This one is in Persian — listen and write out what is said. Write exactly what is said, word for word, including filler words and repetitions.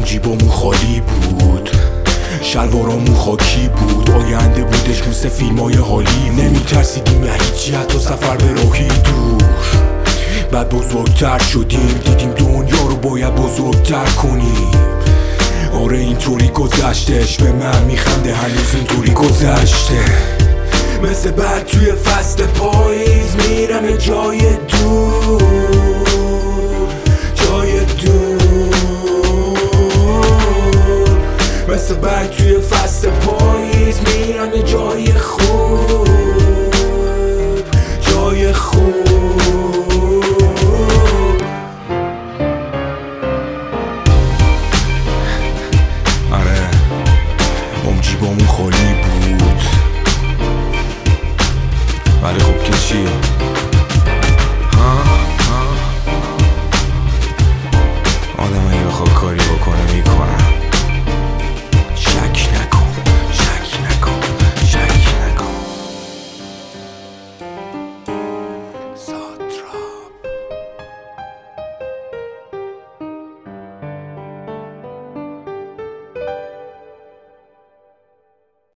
جیبامون خالی بود، شلوارامون خاکی بود، آینده بودش مثل فیلمای حالی. نمیترسیدیم نه هیچی، حتی سفر به راهی دور. بعد بزرگتر شدیم، دیدیم دنیا رو باید بزرگتر کنیم. آره اینطوری گذشتش، به من میخنده هنوز اینطوری گذشته. مثل برگ توی فصل پاییز میرم یه جای دور، جای دور. مثل برگ توی فصل پاییز میرم یه جای خوب، جای خوب. آره اون جیبامون خالی بود، ولی خب که چی؟